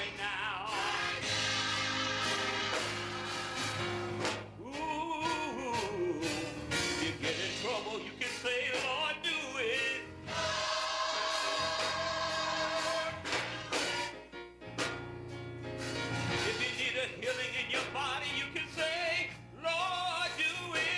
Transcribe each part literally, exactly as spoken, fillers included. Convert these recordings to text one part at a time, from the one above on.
right now. Ooh, if you get in trouble, you can say, Lord, do it. If you need a healing in your body, you can say, Lord, do it.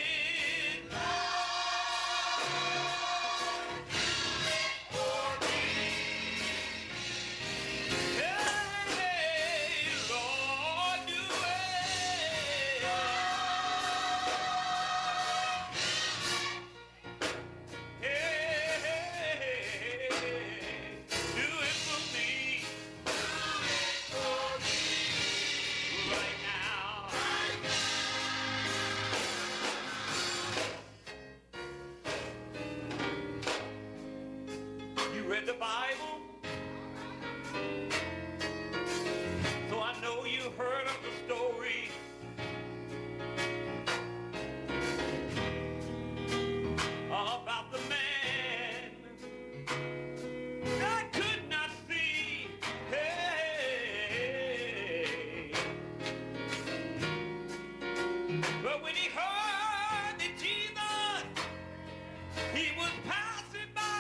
Read the Bible, so I know you heard of the story about the man that could not see. Hey, but when he heard that Jesus, he was passing by,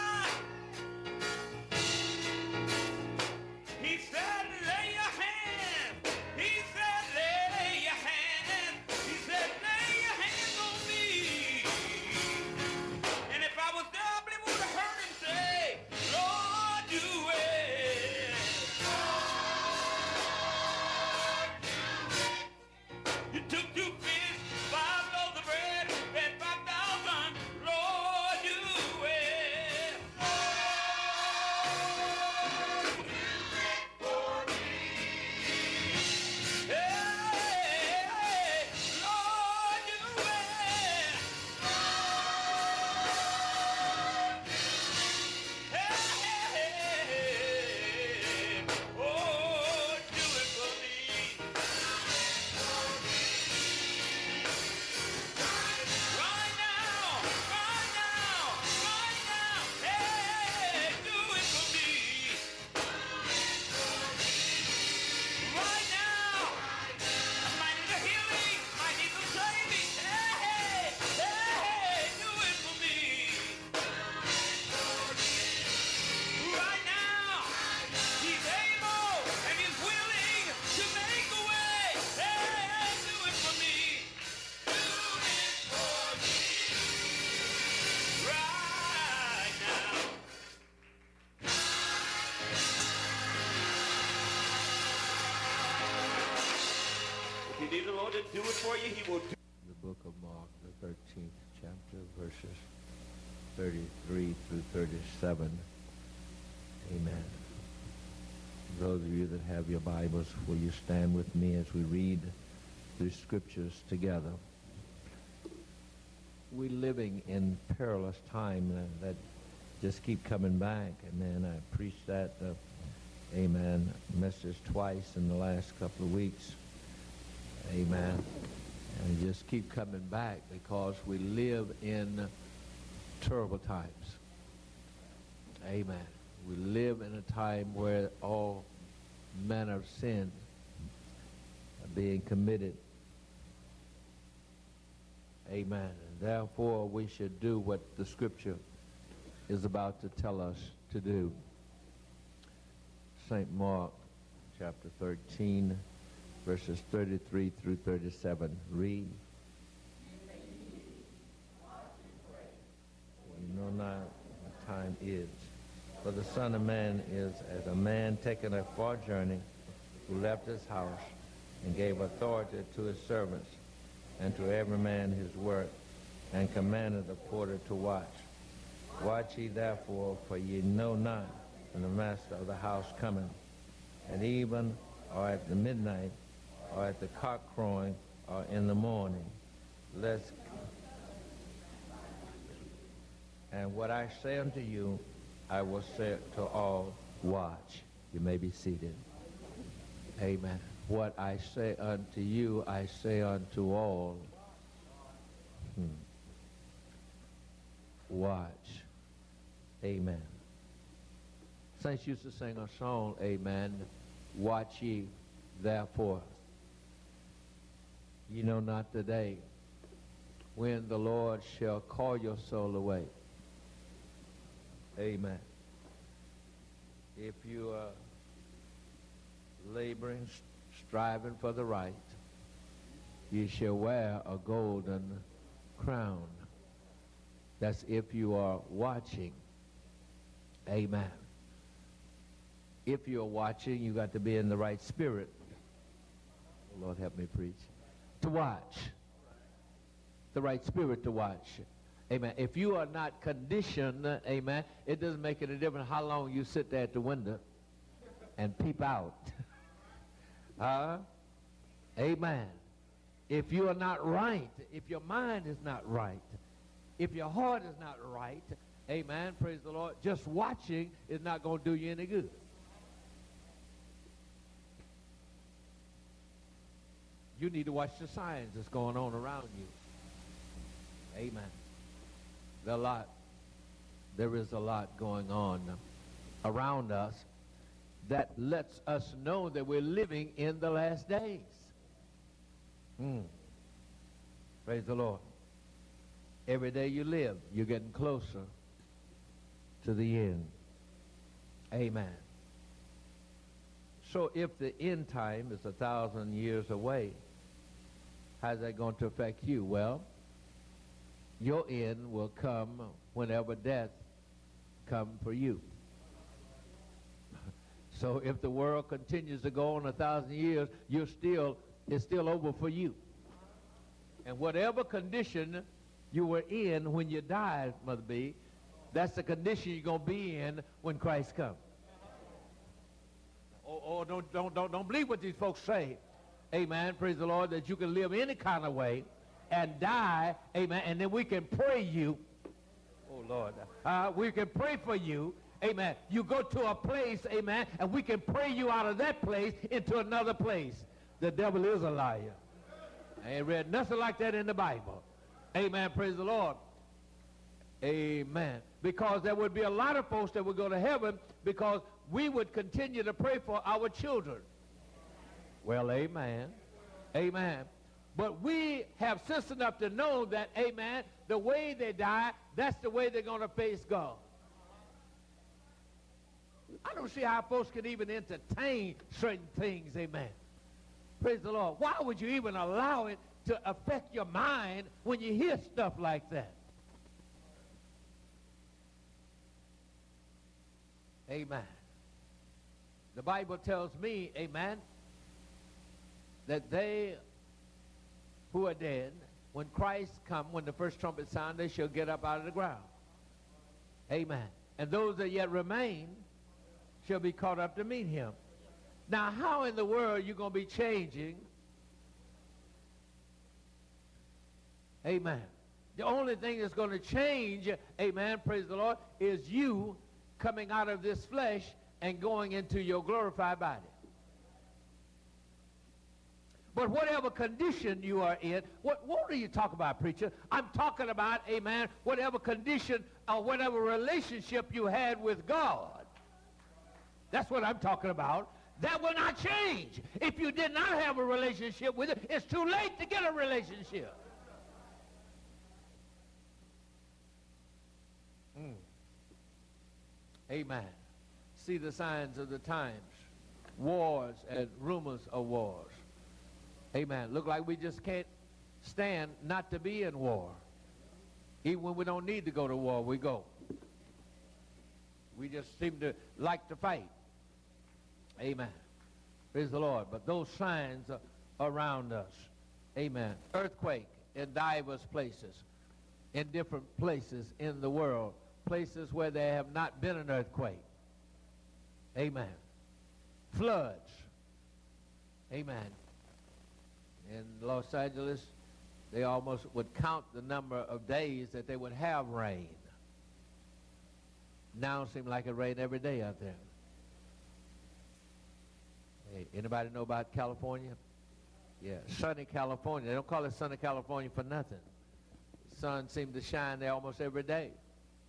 he said, lay your hand. He said, lay your hand. He said, lay your hands on me. And if I was there, I believe we would have heard him say, Lord, do it. You took two fish, five loaves of bread, fed five thousand. Lord, do it. Need the Lord to do it for you, he will do. The book of Mark, the thirteenth chapter, verses thirty-three through thirty-seven. Amen. Those of you that have your Bibles, will you stand with me as we read the scriptures together? We're living in perilous time uh, that just keep coming back. Amen. I preached that, uh, amen, message twice in the last couple of weeks. Amen. And just keep coming back because we live in terrible times. Amen. We live in a time where all manner of sin are being committed. Amen. And therefore we should do what the scripture is about to tell us to do. Saint Mark chapter thirteen, verses thirty-three through thirty-seven. Read. You know not what time is. For the Son of Man is as a man taking a far journey, who left his house and gave authority to his servants and to every man his work, and commanded the porter to watch. Watch ye therefore, for ye know not when the master of the house cometh, and even or at the midnight, or at the cock crowing, or in the morning. Let's, and what I say unto you, I will say to all, watch. You may be seated. Amen. What I say unto you, I say unto all. Hmm. Watch. Amen. Saints used to sing a song, amen, Watch ye therefore. Ye know not the day when the Lord shall call your soul away. Amen. If you are laboring, striving for the right, ye shall wear a golden crown. That's if you are watching. Amen. If you're watching, you got to be in the right spirit. Oh, Lord, help me preach. To watch. The right spirit to watch. Amen. If you are not conditioned, amen, it doesn't make any difference how long you sit there at the window and peep out. Huh? Amen. If you are not right, if your mind is not right, if your heart is not right, amen, praise the Lord, just watching is not going to do you any good. You need to watch the signs that's going on around you. Amen. There, a lot, there is a lot going on around us that lets us know that we're living in the last days. Mm. Praise the Lord. Every day you live, you're getting closer to the end. Amen. So if the end time is a thousand years away, how's that going to affect you? Well, your end will come whenever death comes for you. So if the world continues to go on a thousand years, you're still, it's still over for you. And whatever condition you were in when you died, Mother B, that's the condition you're going to be in when Christ comes. Or, or don't, don't, don't, don't believe what these folks say. Amen. Praise the Lord, that you can live any kind of way and die. Amen. And then we can pray you. Oh, Lord. Uh, we can pray for you. Amen. You go to a place, amen, and we can pray you out of that place into another place. The devil is a liar. I ain't read nothing like that in the Bible. Amen. Praise the Lord. Amen. Because there would be a lot of folks that would go to heaven because we would continue to pray for our children. Well, amen. Amen. But we have sense enough to know that, amen, the way they die, that's the way they're going to face God. I don't see how folks can even entertain certain things, amen. Praise the Lord. Why would you even allow it to affect your mind when you hear stuff like that? Amen. The Bible tells me, amen, that they who are dead, when Christ come, when the first trumpet sound, they shall get up out of the ground. Amen. And those that yet remain shall be caught up to meet him. Now, how in the world are you going to be changing? Amen. The only thing that's going to change, amen, praise the Lord, is you coming out of this flesh and going into your glorified body. But whatever condition you are in, what, what are you talking about, preacher? I'm talking about, amen, whatever condition or whatever relationship you had with God. That's what I'm talking about. That will not change. If you did not have a relationship with it, it's too late to get a relationship. Mm. Amen. See the signs of the times. Wars and rumors of wars. Amen. Look like we just can't stand not to be in war. Even when we don't need to go to war, we go. We just seem to like to fight. Amen. Praise the Lord. But those signs are around us. Amen. Earthquake in diverse places, in different places in the world, places where there have not been an earthquake. Amen. Floods. Amen. In Los Angeles, they almost would count the number of days that they would have rain. Now it seems like it rains every day out there. Hey, anybody know about California? Yeah, sunny California. They don't call it sunny California for nothing. The sun seems to shine there almost every day.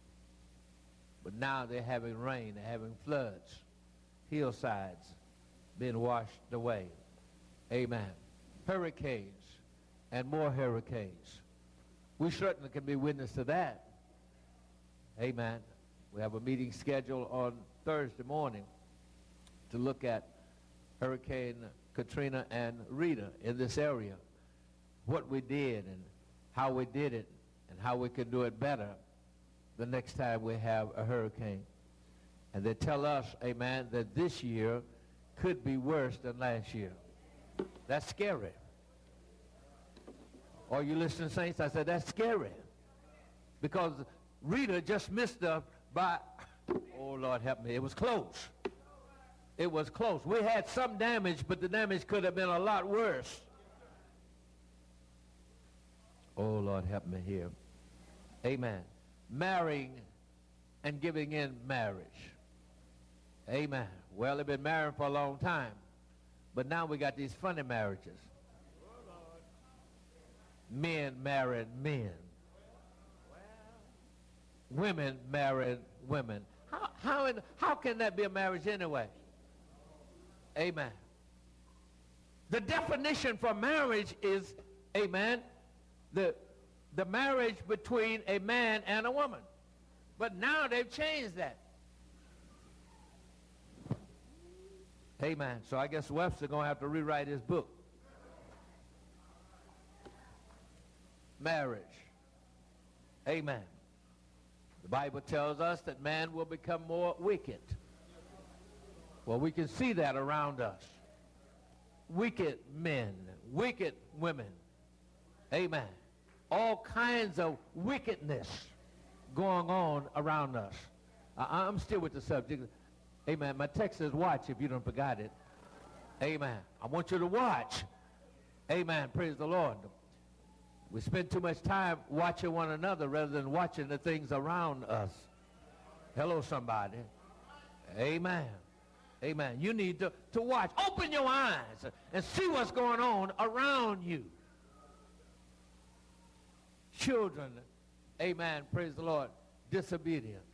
But now they're having rain, they're having floods, hillsides. being washed away. Amen. Hurricanes and more hurricanes. We certainly can be witness to that. Amen. We have a meeting scheduled on Thursday morning to look at Hurricane Katrina and Rita in this area. What we did and how we did it and how we can do it better the next time we have a hurricane. And they tell us, amen, that this year could be worse than last year. That's scary. Are you listening, saints? I said, that's scary. Because Rita just missed us by, oh, Lord help me, it was close. It was close. We had some damage, but the damage could have been a lot worse. Oh, Lord help me here. Amen. Marrying and giving in marriage. Amen. Well, they've been married for a long time, but now we got these funny marriages. Men marrying men. Women marrying women. How, how, in, how can that be a marriage anyway? Amen. The definition for marriage is, amen, the, the marriage between a man and a woman. But now they've changed that. Amen. So I guess Webster's going to have to rewrite his book. Marriage. Amen. The Bible tells us that man will become more wicked. Well, we can see that around us. Wicked men, wicked women. Amen. All kinds of wickedness going on around us. I, I'm still with the subject. Amen. My text says watch if you don't forgot it. Amen. I want you to watch. Amen. Praise the Lord. We spend too much time watching one another rather than watching the things around us. Hello, somebody. Amen. Amen. You need to, to watch. Open your eyes and see what's going on around you. Children, amen, praise the Lord, disobedient.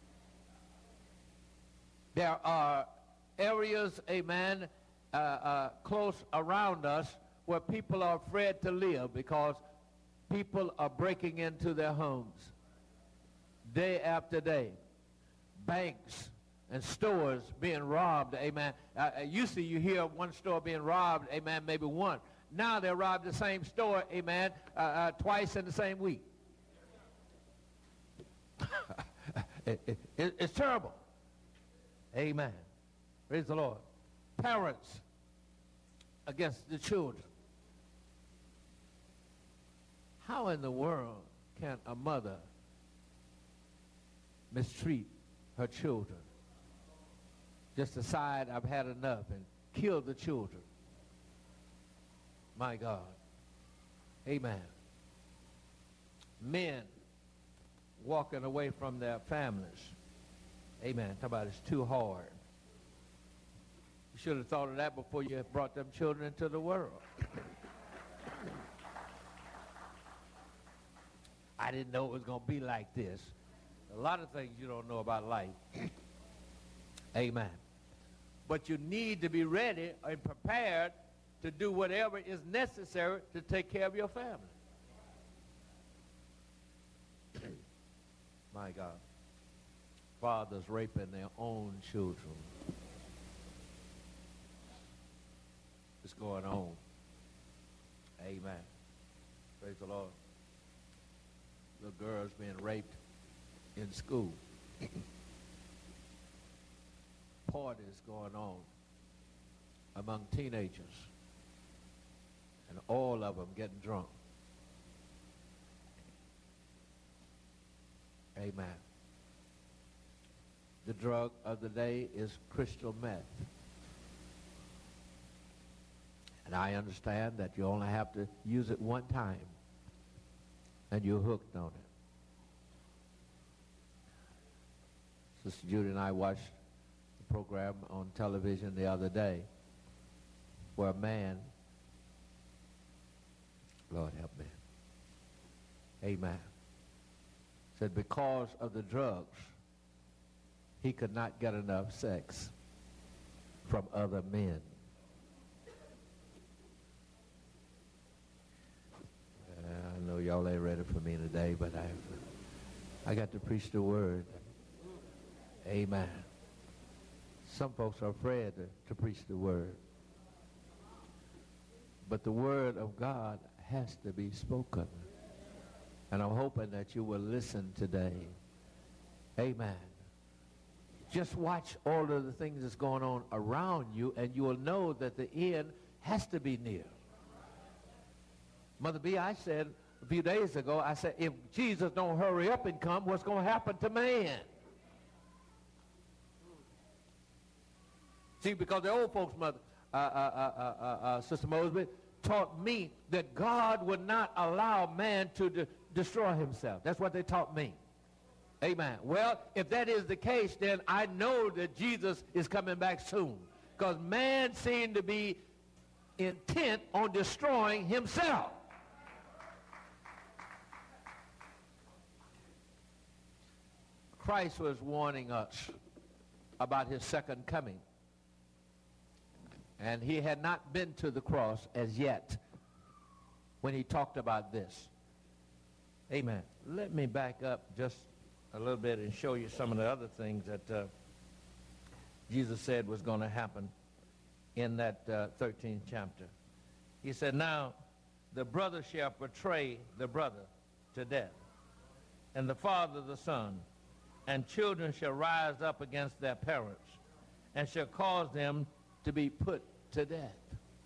There are areas, amen, uh, uh, close around us where people are afraid to live because people are breaking into their homes day after day. Banks and stores being robbed, amen. Uh, usually you hear one store being robbed, amen, maybe one. Now they robbed the same store, amen, uh, uh, twice in the same week. it, it, it, it's terrible. Amen. Praise the Lord. Parents against the children. How in the world can a mother mistreat her children? Just decide I've had enough and kill the children. My God. Amen. Men walking away from their families. Amen. Talk about it's too hard. You should have thought of that before you brought them children into the world. I didn't know it was going to be like this. A lot of things you don't know about life. Amen. But you need to be ready and prepared to do whatever is necessary to take care of your family. My God. Fathers raping their own children. What's going on? Amen. Praise the Lord. Little girls being raped in school. Parties going on among teenagers. And all of them getting drunk. Amen. The drug of the day is crystal meth. And I understand that you only have to use it one time and you're hooked on it. Sister Judy and I watched a program on television the other day where a man, Lord help me, amen, said because of the drugs, he could not get enough sex from other men. I got to preach the word. Amen. Some folks are afraid to, to preach the word. But the word of God has to be spoken. And I'm hoping that you will listen today. Amen. Just watch all of the things that's going on around you, and you will know that the end has to be near. Mother B, I said a few days ago, I said, if Jesus don't hurry up and come, what's going to happen to man? See, because the old folks, Mother, uh, uh, uh, uh, uh, Sister Mosby, taught me that God would not allow man to de destroy himself. That's what they taught me. Amen. Well, if that is the case, then I know that Jesus is coming back soon, because man seemed to be intent on destroying himself. Christ was warning us about his second coming. And he had not been to the cross as yet when he talked about this. Amen. Let me back up just a little bit and show you some of the other things that uh, Jesus said was going to happen in that uh, thirteenth chapter. He said, now the brother shall betray the brother to death, and the father the son, and children shall rise up against their parents, and shall cause them to be put to death.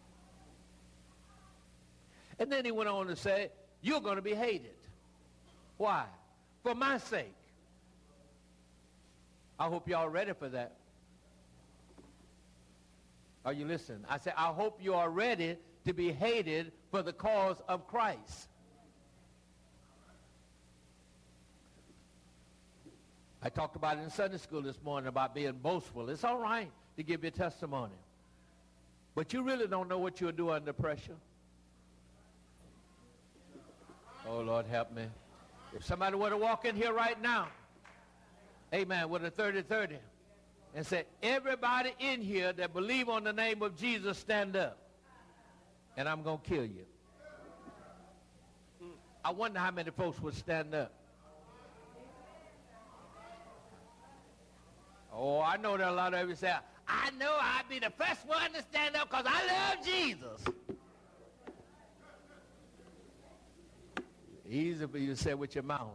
And then he went on to say, you're going to be hated. Why? For my sake. I hope y'all ready for that. Are you listening? I said, I hope you are ready to be hated for the cause of Christ. I talked about it in Sunday school this morning about being boastful. It's all right to give your testimony, but you really don't know what you'll do under pressure. Oh, Lord, help me. If somebody were to walk in here right now, amen, with a thirty thirty, and say, everybody in here that believe on the name of Jesus, stand up, and I'm going to kill you. I wonder how many folks would stand up. Oh, I know there are a lot of you say, I know I'd be the first one to stand up because I love Jesus. Easy for you to say with your mouth.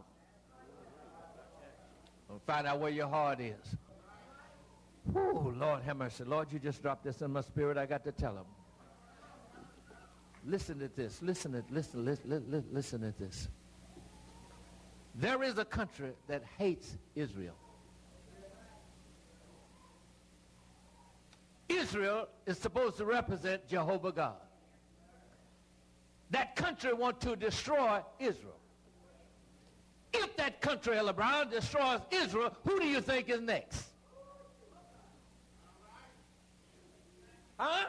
And find out where your heart is. Oh, Lord have mercy. Lord, you just dropped this in my spirit. I got to tell them. Listen to this. Listen to listen, listen, listen, listen to this. There is a country that hates Israel. Israel is supposed to represent Jehovah God. That country wants to destroy Israel. If that country, Ella Brown, destroys Israel, who do you think is next? Huh?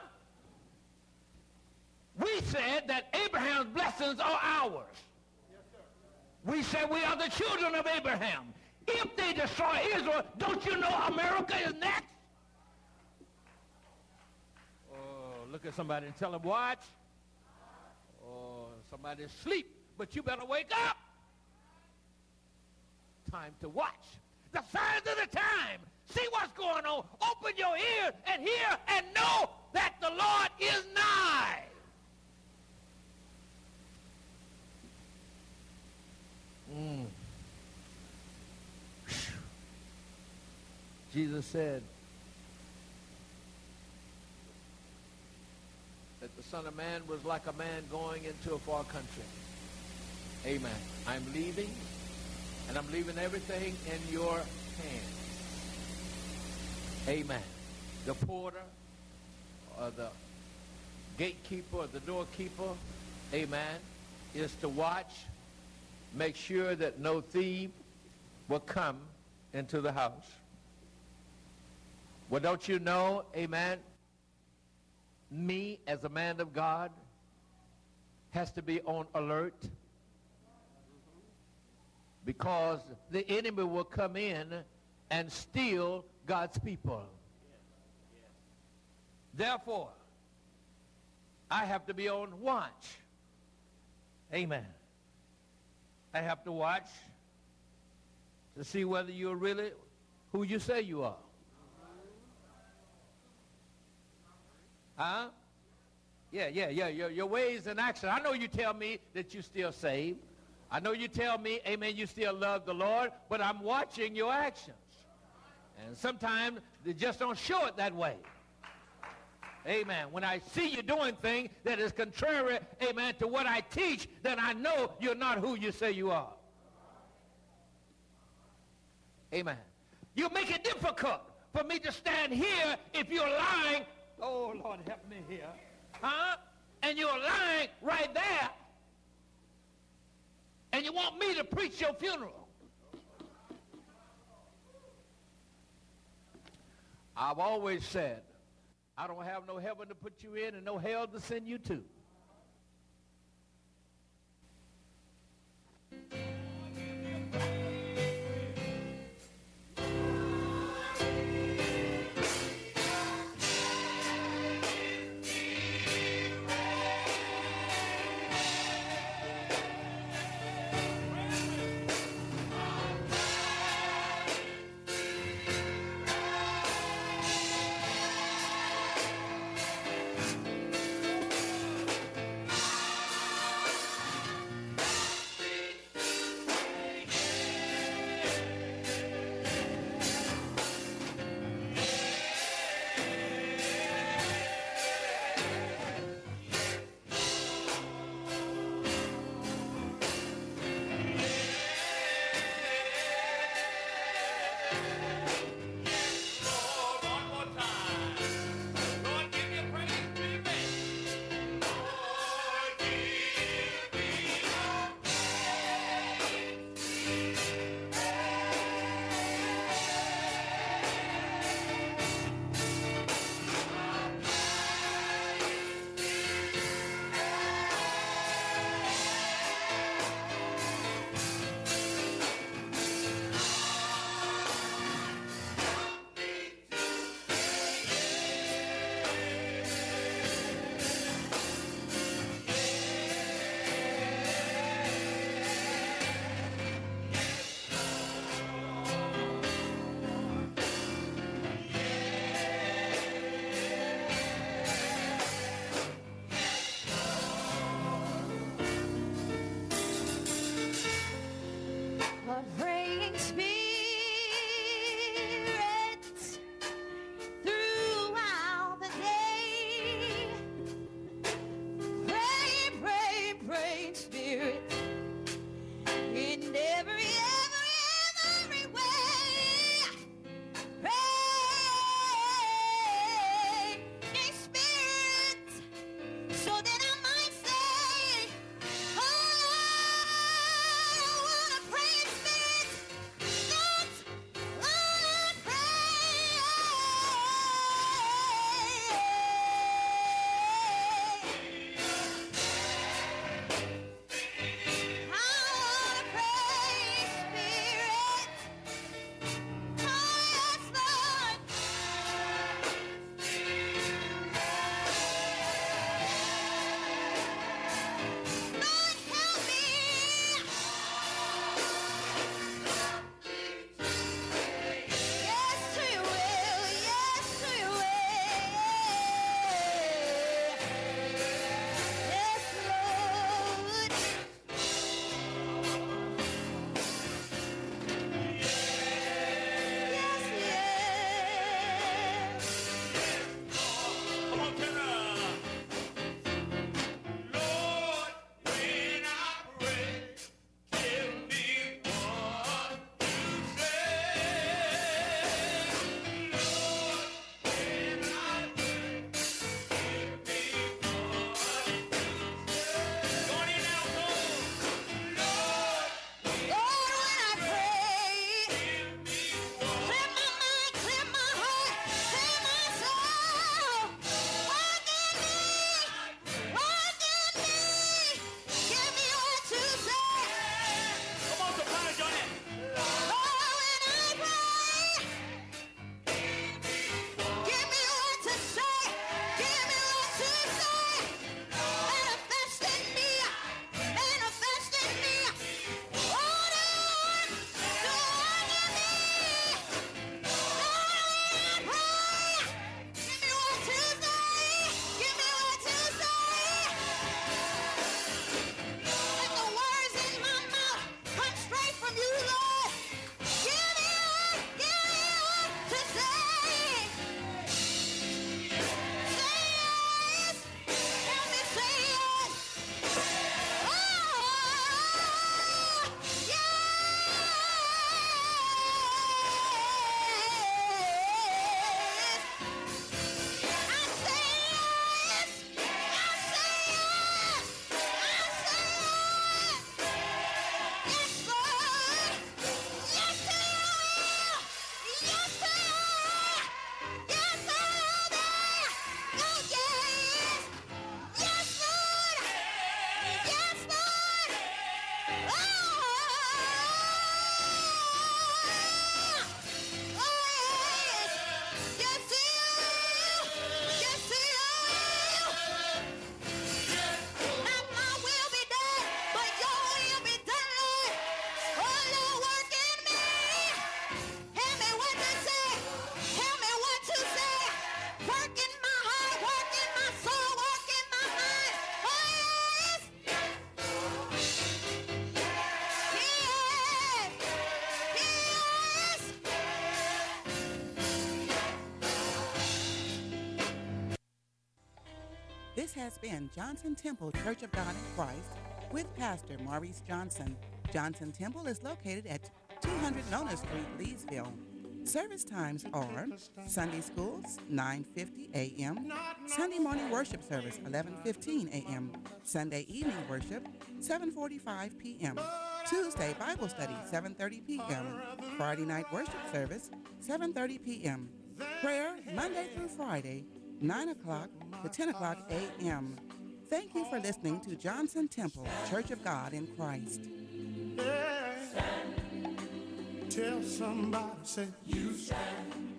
We said that Abraham's blessings are ours. Yes, sir. We said we are the children of Abraham. If they destroy Israel, don't you know America is next? Oh, look at somebody and tell them, watch. Oh, somebody's asleep, but you better wake up. Time to watch. The signs of the time. See what's going on. Open your ears and hear and know that the Lord is nigh. Mm. Jesus said that the Son of Man was like a man going into a far country. Amen. I'm leaving, and I'm leaving everything in your hands. Amen. The porter, or the gatekeeper, or the doorkeeper, amen, is to watch, make sure that no thief will come into the house. Well, don't you know, amen, me as a man of God has to be on alert, because the enemy will come in and steal God's people. Therefore, I have to be on watch. Amen. I have to watch to see whether you're really who you say you are. Huh? Yeah, yeah, yeah, your, your ways and actions. I know you tell me that you still saved. I know you tell me, amen, you still love the Lord, but I'm watching your actions. And sometimes they just don't show it that way. Amen. When I see you doing things that is contrary, amen, to what I teach, then I know you're not who you say you are. Amen. You make it difficult for me to stand here if you're lying. Oh, Lord, help me here. Huh? And you're lying right there. And you want me to preach your funeral. I've always said, I don't have no heaven to put you in and no hell to send you to. has been Johnson Temple Church of God in Christ with Pastor Maurice Johnson. Johnson Temple is located at two hundred Nona Street, Leesville. Service times are Sunday schools, nine fifty a.m., Sunday morning worship service, eleven fifteen a.m., Sunday evening worship, seven forty-five p.m., Tuesday Bible study, seven thirty p.m., Friday night worship service, seven thirty p.m., prayer Monday through Friday, nine o'clock to ten o'clock a.m. Thank you for listening to Johnson Temple Church of God in Christ. Tell somebody, say, you stand.